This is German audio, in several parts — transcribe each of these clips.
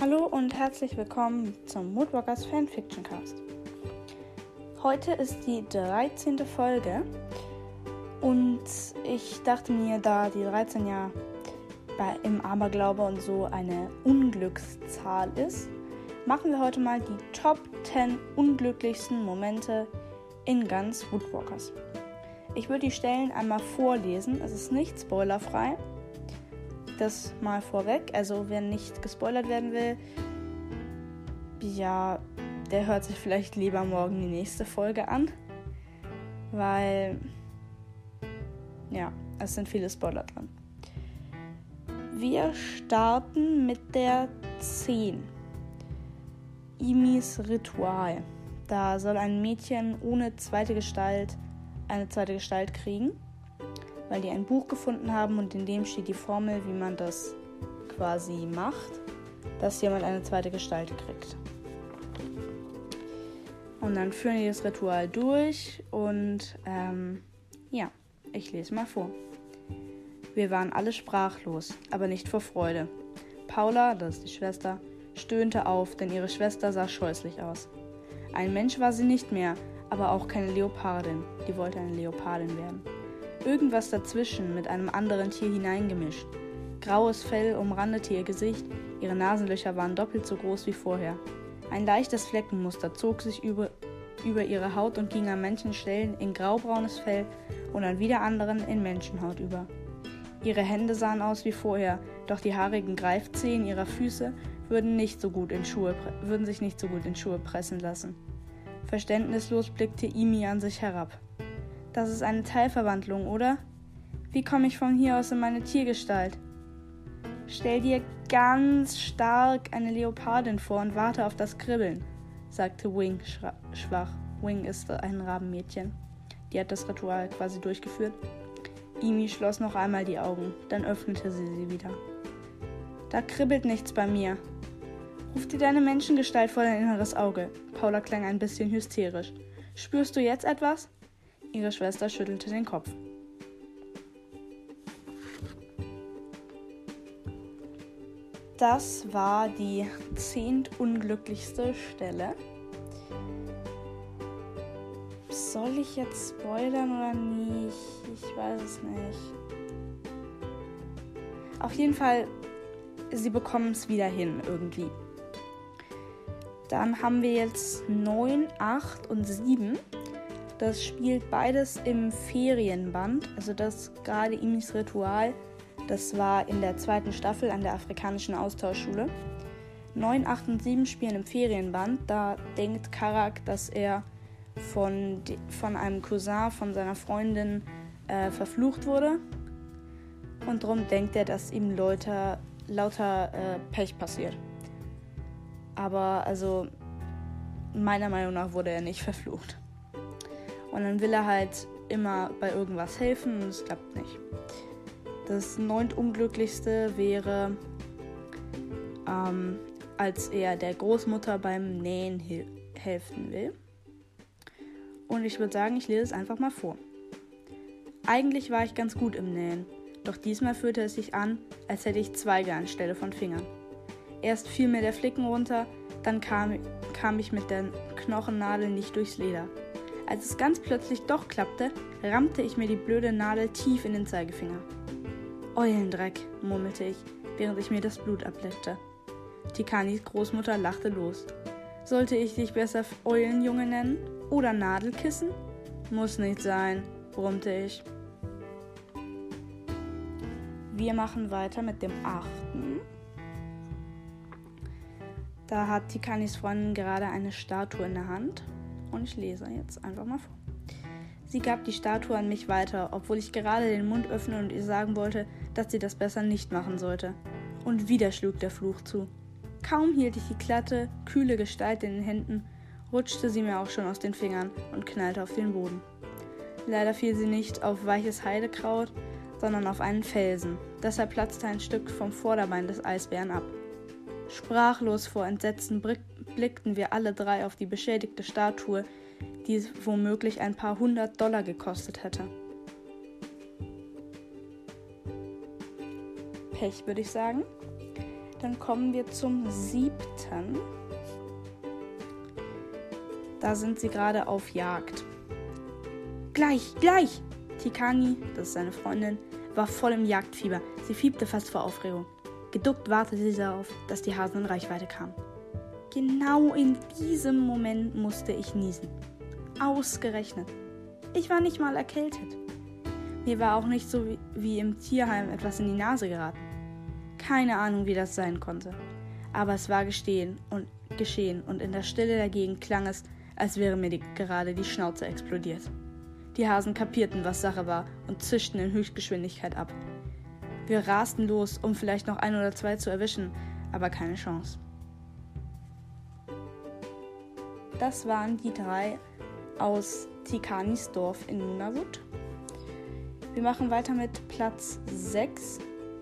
Hallo und herzlich willkommen zum Moodwalkers Fanfiction Cast. Heute ist die 13. Folge und ich dachte mir, da die 13 ja im Aberglaube und so eine Unglückszahl ist, machen wir heute mal die Top 10 unglücklichsten Momente in ganz Woodwalkers. Ich würde die Stellen einmal vorlesen, es ist nicht spoilerfrei. Das mal vorweg, also wer nicht gespoilert werden will, ja, der hört sich vielleicht lieber morgen die nächste Folge an, weil, ja, es sind viele Spoiler drin. Wir starten mit der 10. Imis Ritual. Da soll ein Mädchen ohne zweite Gestalt eine zweite Gestalt kriegen, weil die ein Buch gefunden haben und in dem steht die Formel, wie man das quasi macht, dass jemand eine zweite Gestalt kriegt. Und dann führen die das Ritual durch und ja, ich lese mal vor. Wir waren alle sprachlos, aber nicht vor Freude. Paula, das ist die Schwester, stöhnte auf, denn ihre Schwester sah scheußlich aus. Ein Mensch war sie nicht mehr, aber auch keine Leopardin. Die wollte eine Leopardin werden. Irgendwas dazwischen, mit einem anderen Tier hineingemischt. Graues Fell umrandete ihr Gesicht, ihre Nasenlöcher waren doppelt so groß wie vorher. Ein leichtes Fleckenmuster zog sich über ihre Haut und ging an manchen Stellen in graubraunes Fell und an wieder anderen in Menschenhaut über. Ihre Hände sahen aus wie vorher, doch die haarigen Greifzehen ihrer Füße würden sich nicht so gut in Schuhe pressen lassen. Verständnislos blickte Imi an sich herab. Das ist eine Teilverwandlung, oder? Wie komme ich von hier aus in meine Tiergestalt? Stell dir ganz stark eine Leopardin vor und warte auf das Kribbeln, sagte Wing schwach. Wing ist ein Rabenmädchen. Die hat das Ritual quasi durchgeführt. Imi schloss noch einmal die Augen, dann öffnete sie wieder. Da kribbelt nichts bei mir. Ruf dir deine Menschengestalt vor dein inneres Auge. Paula klang ein bisschen hysterisch. Spürst du jetzt etwas? Ihre Schwester schüttelte den Kopf. Das war die 10. unglücklichste Stelle. Soll ich jetzt spoilern oder nicht? Ich weiß es nicht. Auf jeden Fall, sie bekommen es wieder hin irgendwie. Dann haben wir jetzt 9, 8 und 7. Das spielt beides im Ferienband. Also das gerade Imis Ritual, das war in der 2. Staffel an der afrikanischen Austauschschule. 9, 8 und 7 spielen im Ferienband. Da denkt Karak, dass er von einem Cousin von seiner Freundin verflucht wurde. Und darum denkt er, dass ihm lauter Pech passiert. Aber also meiner Meinung nach wurde er nicht verflucht. Und dann will er halt immer bei irgendwas helfen und es klappt nicht. Das 9. unglücklichste wäre, als er der Großmutter beim Nähen helfen will. Und ich würde sagen, ich lese es einfach mal vor. Eigentlich war ich ganz gut im Nähen, doch diesmal fühlte es sich an, als hätte ich Zweige anstelle von Fingern. Erst fiel mir der Flicken runter, dann kam ich mit der Knochennadel nicht durchs Leder. Als es ganz plötzlich doch klappte, rammte ich mir die blöde Nadel tief in den Zeigefinger. Eulendreck, murmelte ich, während ich mir das Blut ableckte. Tikanis Großmutter lachte los. Sollte ich dich besser Eulenjunge nennen? Oder Nadelkissen? Muss nicht sein, brummte ich. Wir machen weiter mit dem 8. Da hat Tikanis Freundin gerade eine Statue in der Hand. Und ich lese jetzt einfach mal vor. Sie gab die Statue an mich weiter, obwohl ich gerade den Mund öffnen und ihr sagen wollte, dass sie das besser nicht machen sollte. Und wieder schlug der Fluch zu. Kaum hielt ich die glatte, kühle Gestalt in den Händen, rutschte sie mir auch schon aus den Fingern und knallte auf den Boden. Leider fiel sie nicht auf weiches Heidekraut, sondern auf einen Felsen. Deshalb platzte ein Stück vom Vorderbein des Eisbären ab. Sprachlos vor Entsetzen blickten wir alle drei auf die beschädigte Statue, die womöglich ein paar $100 gekostet hätte. Pech, würde ich sagen. Dann kommen wir zum 7. Da sind sie gerade auf Jagd. Gleich! Tikani, das ist seine Freundin, war voll im Jagdfieber. Sie fiebte fast vor Aufregung. Geduckt wartete sie darauf, dass die Hasen in Reichweite kamen. Genau in diesem Moment musste ich niesen. Ausgerechnet. Ich war nicht mal erkältet. Mir war auch nicht so wie im Tierheim etwas in die Nase geraten. Keine Ahnung, wie das sein konnte. Aber es war geschehen und in der Stille der Gegend klang es, als wäre mir gerade die Schnauze explodiert. Die Hasen kapierten, was Sache war und zischten in Höchstgeschwindigkeit ab. Wir rasten los, um vielleicht noch 1 oder 2 zu erwischen, aber keine Chance. Das waren die 3 aus Tikanis Dorf in Nunavut. Wir machen weiter mit Platz 6.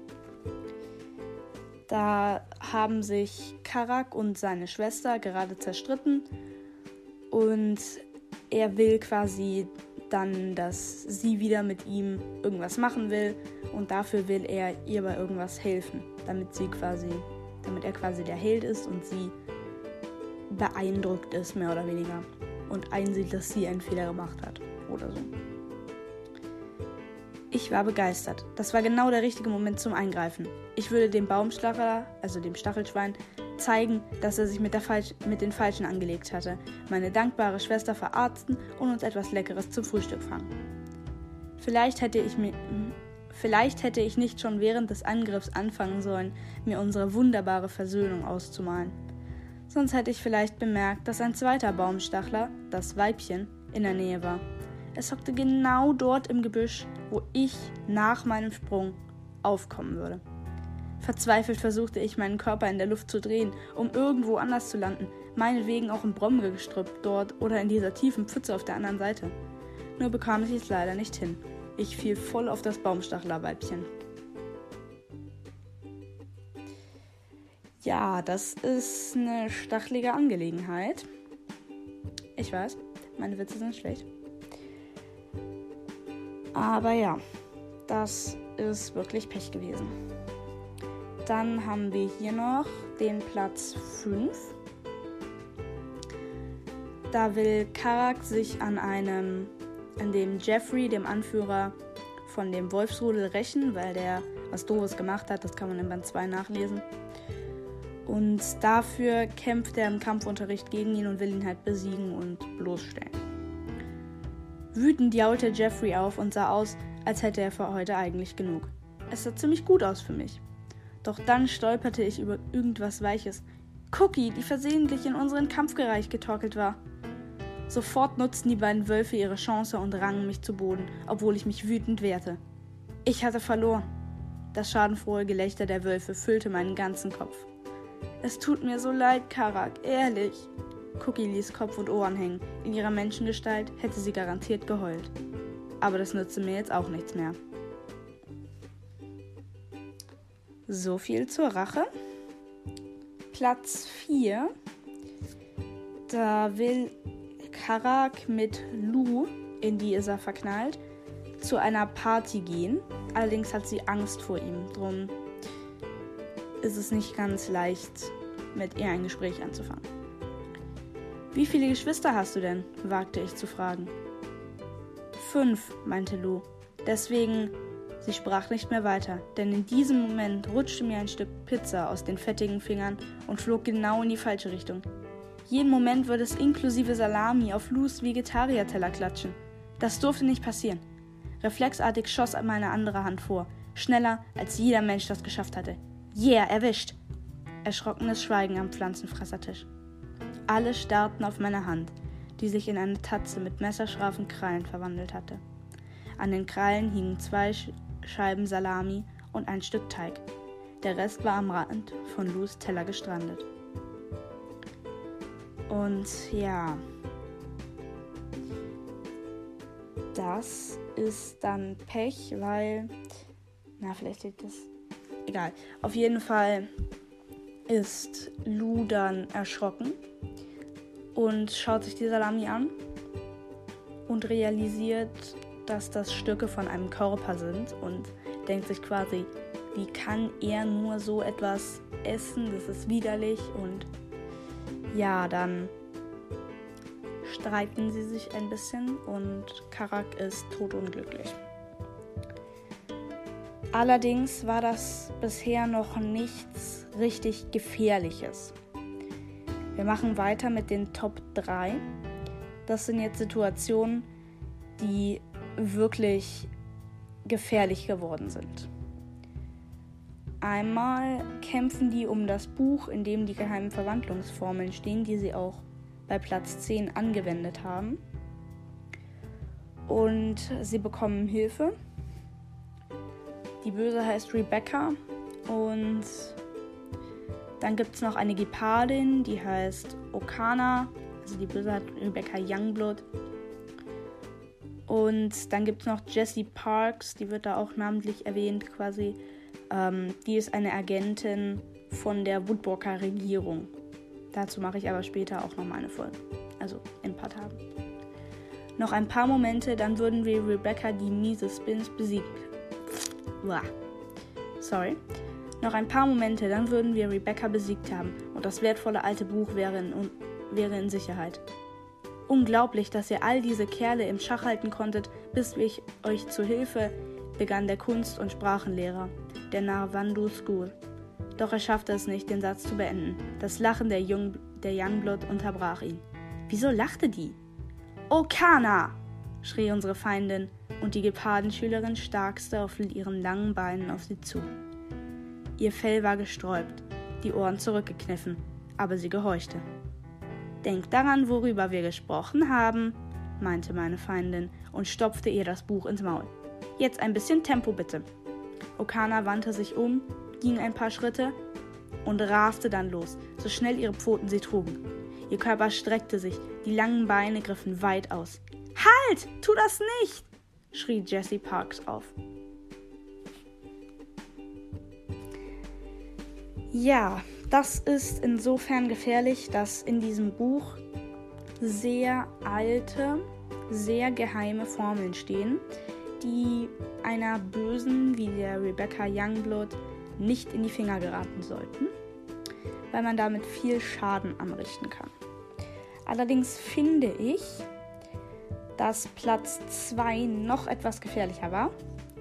Da haben sich Karak und seine Schwester gerade zerstritten und er will quasi dann, dass sie wieder mit ihm irgendwas machen will und dafür will er ihr bei irgendwas helfen, damit er quasi der Held ist und sie beeindruckt ist, mehr oder weniger, und einsieht, dass sie einen Fehler gemacht hat oder so. Ich war begeistert. Das war genau der richtige Moment zum Eingreifen. Ich würde dem Baumstachler, also dem Stachelschwein, zeigen, dass er sich mit den Falschen angelegt hatte, meine dankbare Schwester verarzten und uns etwas Leckeres zum Frühstück fangen. Vielleicht hätte ich nicht schon während des Angriffs anfangen sollen, mir unsere wunderbare Versöhnung auszumalen. Sonst hätte ich vielleicht bemerkt, dass ein zweiter Baumstachler, das Weibchen, in der Nähe war. Es hockte genau dort im Gebüsch, wo ich nach meinem Sprung aufkommen würde. Verzweifelt versuchte ich, meinen Körper in der Luft zu drehen, um irgendwo anders zu landen, meinetwegen auch im Brombeergestrüpp dort oder in dieser tiefen Pfütze auf der anderen Seite. Nur bekam ich es leider nicht hin. Ich fiel voll auf das Baumstachlerweibchen. Ja, das ist eine stachelige Angelegenheit. Ich weiß, meine Witze sind schlecht. Aber ja, das ist wirklich Pech gewesen. Dann haben wir hier noch den Platz 5. Da will Karak sich an dem Jeffrey, dem Anführer von dem Wolfsrudel, rächen, weil der was Doofes gemacht hat. Das kann man in Band 2 nachlesen. Und dafür kämpft er im Kampfunterricht gegen ihn und will ihn halt besiegen und bloßstellen. Wütend jaulte Jeffrey auf und sah aus, als hätte er für heute eigentlich genug. Es sah ziemlich gut aus für mich. Doch dann stolperte ich über irgendwas Weiches. Cookie, die versehentlich in unseren Kampfbereich getorkelt war. Sofort nutzten die beiden Wölfe ihre Chance und rangen mich zu Boden, obwohl ich mich wütend wehrte. Ich hatte verloren. Das schadenfrohe Gelächter der Wölfe füllte meinen ganzen Kopf. Es tut mir so leid, Karak, ehrlich. Cookie ließ Kopf und Ohren hängen. In ihrer Menschengestalt hätte sie garantiert geheult. Aber das nützte mir jetzt auch nichts mehr. So viel zur Rache. Platz 4. Da will Karak mit Lou, in die ist er verknallt, zu einer Party gehen. Allerdings hat sie Angst vor ihm. Drum ist es nicht ganz leicht, mit ihr ein Gespräch anzufangen. Wie viele Geschwister hast du denn? Wagte ich zu fragen. 5, meinte Lou. Deswegen, sie sprach nicht mehr weiter, denn in diesem Moment rutschte mir ein Stück Pizza aus den fettigen Fingern und flog genau in die falsche Richtung. Jeden Moment würde es inklusive Salami auf Lous Vegetarierteller klatschen. Das durfte nicht passieren. Reflexartig schoss meine andere Hand vor, schneller als jeder Mensch das geschafft hatte. Yeah, erwischt! Erschrockenes Schweigen am Pflanzenfressertisch. Alle starrten auf meine Hand, die sich in eine Tatze mit messerscharfen Krallen verwandelt hatte. An den Krallen hingen 2 Scheiben Salami und ein Stück Teig. Der Rest war am Rand von Lous Teller gestrandet. Und ja, das ist dann Pech, weil, vielleicht liegt das, egal. Auf jeden Fall ist Lou dann erschrocken und schaut sich die Salami an und realisiert, dass das Stücke von einem Körper sind und denkt sich quasi, wie kann er nur so etwas essen, das ist widerlich. Und ja, dann streiten sie sich ein bisschen und Karak ist todunglücklich. Allerdings war das bisher noch nichts richtig Gefährliches. Wir machen weiter mit den Top 3. Das sind jetzt Situationen, die wirklich gefährlich geworden sind. Einmal kämpfen die um das Buch, in dem die geheimen Verwandlungsformeln stehen, die sie auch bei Platz 10 angewendet haben. Und sie bekommen Hilfe. Die Böse heißt Rebecca und dann gibt es noch eine Gepardin, die heißt Okana. Also die Böse hat Rebecca Youngblood. Und dann gibt es noch Jessie Parks, die wird da auch namentlich erwähnt quasi. Die ist eine Agentin von der Woodwalker Regierung. Dazu mache ich aber später auch nochmal eine Folge. Also in ein paar Tagen. Noch ein paar Momente, dann würden wir Rebecca die miese Spins besiegen. Noch ein paar Momente, dann würden wir Rebecca besiegt haben und das wertvolle alte Buch wäre in Sicherheit. Unglaublich, dass ihr all diese Kerle im Schach halten konntet, bis ich euch zu Hilfe, begann der Kunst- und Sprachenlehrer der Narvandu School. Doch er schaffte es nicht, den Satz zu beenden. Das Lachen der Youngblood unterbrach ihn. Wieso lachte die? Okana! Schrie unsere Feindin und die Gepardenschülerin starkste auf ihren langen Beinen auf sie zu. Ihr Fell war gesträubt, die Ohren zurückgekniffen, aber sie gehorchte. Denk daran, worüber wir gesprochen haben, meinte meine Feindin und stopfte ihr das Buch ins Maul. Jetzt ein bisschen Tempo bitte. Okana wandte sich um, ging ein paar Schritte und raste dann los, so schnell ihre Pfoten sie trugen. Ihr Körper streckte sich, die langen Beine griffen weit aus. Halt! Tu das nicht! Schrie Jessie Parks auf. Ja, das ist insofern gefährlich, dass in diesem Buch sehr alte, sehr geheime Formeln stehen, die einer Bösen wie der Rebecca Youngblood nicht in die Finger geraten sollten, weil man damit viel Schaden anrichten kann. Allerdings finde ich, dass Platz 2 noch etwas gefährlicher war.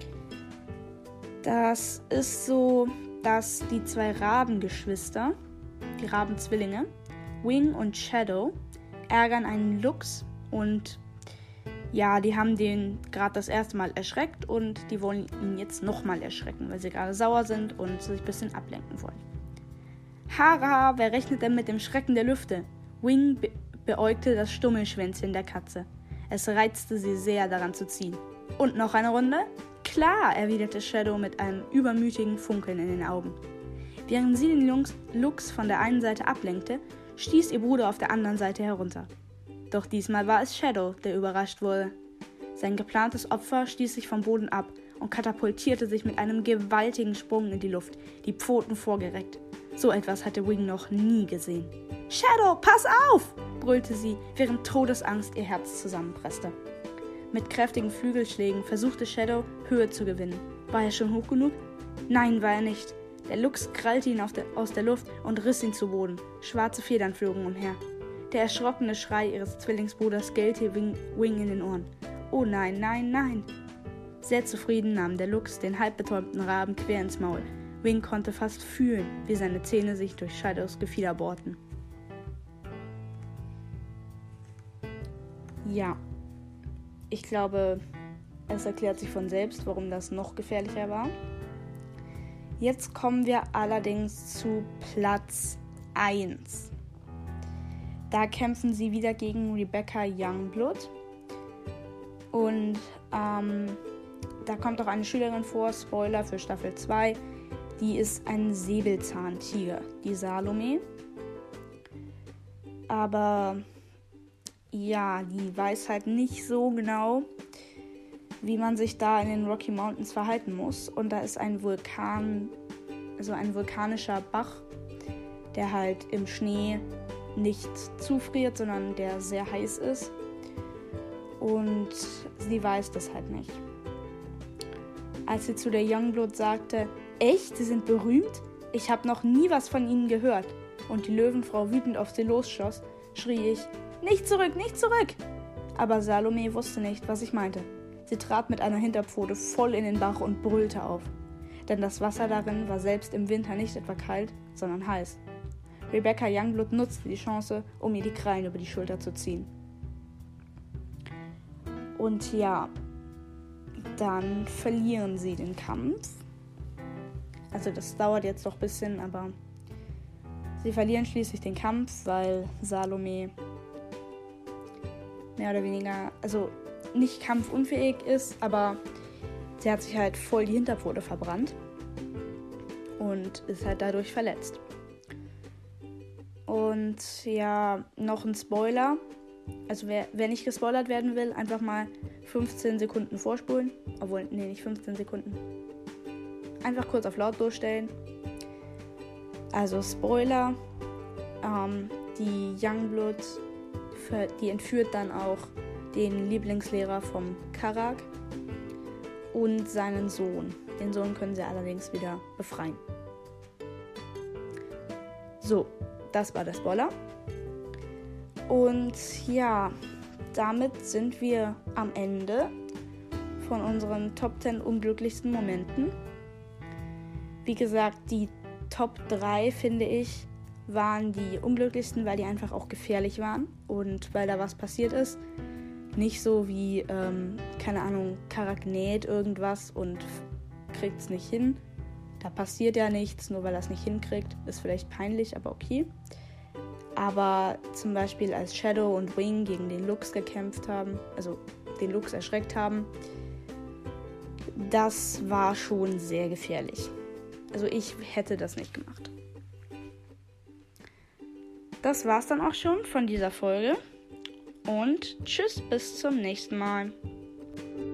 Das ist so, dass die 2 Rabengeschwister, die Rabenzwillinge, Wing und Shadow, ärgern einen Luchs und ja, die haben den gerade das erste Mal erschreckt und die wollen ihn jetzt nochmal erschrecken, weil sie gerade sauer sind und sich ein bisschen ablenken wollen. Hara, wer rechnet denn mit dem Schrecken der Lüfte? Wing beäugte das Stummelschwänzchen der Katze. Es reizte sie sehr, daran zu ziehen. Und noch eine Runde? Klar, erwiderte Shadow mit einem übermütigen Funkeln in den Augen. Während sie den Luchs von der einen Seite ablenkte, stieß ihr Bruder auf der anderen Seite herunter. Doch diesmal war es Shadow, der überrascht wurde. Sein geplantes Opfer stieß sich vom Boden ab und katapultierte sich mit einem gewaltigen Sprung in die Luft, die Pfoten vorgereckt. So etwas hatte Wing noch nie gesehen. »Shadow, pass auf!« brüllte sie, während Todesangst ihr Herz zusammenpresste. Mit kräftigen Flügelschlägen versuchte Shadow, Höhe zu gewinnen. War er schon hoch genug? Nein, war er nicht. Der Luchs krallte ihn aus der Luft und riss ihn zu Boden. Schwarze Federn flogen umher. Der erschrockene Schrei ihres Zwillingsbruders gellte Wing in den Ohren. Oh nein, nein, nein! Sehr zufrieden nahm der Luchs den halbbetäubten Raben quer ins Maul. Wing konnte fast fühlen, wie seine Zähne sich durch Shadows Gefieder bohrten. Ja, ich glaube, es erklärt sich von selbst, warum das noch gefährlicher war. Jetzt kommen wir allerdings zu Platz 1. Da kämpfen sie wieder gegen Rebecca Youngblood. Und da kommt auch eine Schülerin vor, Spoiler für Staffel 2. Die ist ein Säbelzahntiger, die Salome. Aber ja, die weiß halt nicht so genau, wie man sich da in den Rocky Mountains verhalten muss. Und da ist ein Vulkan, also ein vulkanischer Bach, der halt im Schnee nicht zufriert, sondern der sehr heiß ist. Und sie weiß das halt nicht. Als sie zu der Youngblood sagte, Echt? Sie sind berühmt? Ich habe noch nie was von ihnen gehört. Und die Löwenfrau wütend auf sie losschoss, schrie ich, nicht zurück, nicht zurück! Aber Salome wusste nicht, was ich meinte. Sie trat mit einer Hinterpfote voll in den Bach und brüllte auf. Denn das Wasser darin war selbst im Winter nicht etwa kalt, sondern heiß. Rebecca Youngblood nutzte die Chance, um ihr die Krallen über die Schulter zu ziehen. Und ja, dann verlieren sie den Kampf. Also das dauert jetzt noch ein bisschen, aber sie verlieren schließlich den Kampf, weil Salome mehr oder weniger, also nicht kampfunfähig ist, aber sie hat sich halt voll die Hinterpfote verbrannt und ist halt dadurch verletzt. Und ja, noch ein Spoiler. Also wer nicht gespoilert werden will, einfach mal 15 Sekunden vorspulen. Obwohl, nee, nicht 15 Sekunden. Einfach kurz auf lautlos stellen. Also Spoiler. Die Youngblood, die entführt dann auch den Lieblingslehrer vom Karak und seinen Sohn. Den Sohn können sie allerdings wieder befreien. So, das war der Spoiler. Und ja, damit sind wir am Ende von unseren Top 10 unglücklichsten Momenten. Wie gesagt, die Top 3, finde ich, waren die unglücklichsten, weil die einfach auch gefährlich waren und weil da was passiert ist. Nicht so wie, keine Ahnung, Karak näht irgendwas und kriegt es nicht hin. Da passiert ja nichts, nur weil er es nicht hinkriegt. Ist vielleicht peinlich, aber okay. Aber zum Beispiel als Shadow und Wing gegen den Lux gekämpft haben, also den Lux erschreckt haben, das war schon sehr gefährlich. Also ich hätte das nicht gemacht. Das war's dann auch schon von dieser Folge. Und tschüss, bis zum nächsten Mal.